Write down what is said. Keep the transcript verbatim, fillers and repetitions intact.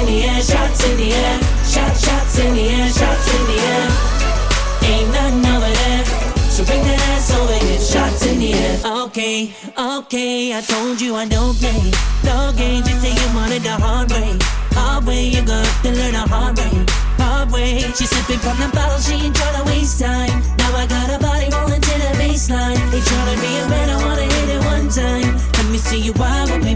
in the air, shots in the air. Shot, shots in the air, shots in the air. Ain't nothing over there, so bring that ass over here. Shots in the air. Okay, okay, I told you I don't play no games. You say you wanted the hard way. Hard way, you're gonna have to learn the hard way. Hard way, she's sipping from the bottle, she ain't tryna waste time. Now I got her body rolling to the baseline. They tryna be a man, I wanna hit it one time. Let me see you wild with me.